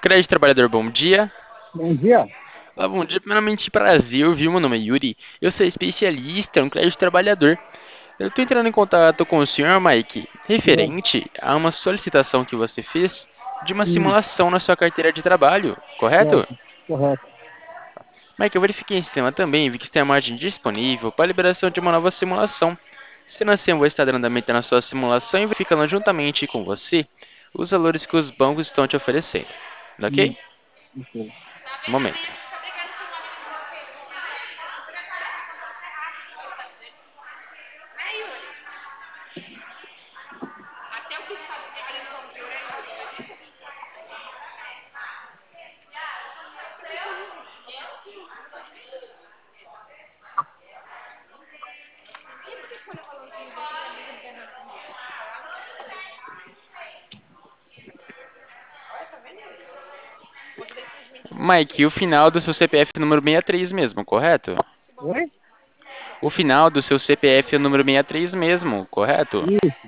Crédito Trabalhador, bom dia. Bom dia. Olá, bom dia, primeiramente prazer, viu? Meu nome é Yuri. Eu sou especialista no crédito trabalhador. Eu estou entrando em contato com o senhor, Mike, É, referente a uma solicitação que você fez de uma isso, simulação na sua carteira de trabalho, correto? certo, correto. Mike, eu verifiquei em sistema também e vi que tem a margem disponível para a liberação de uma nova simulação. Sendo assim, eu vou estar dando andamento na sua simulação e verificando juntamente com você os valores que os bancos estão te oferecendo. Ok? Isso, isso. Um momento. Mike, o final do seu CPF é o número 63 mesmo, correto? Oi? O final do seu CPF é o número 63 mesmo, correto? Isso,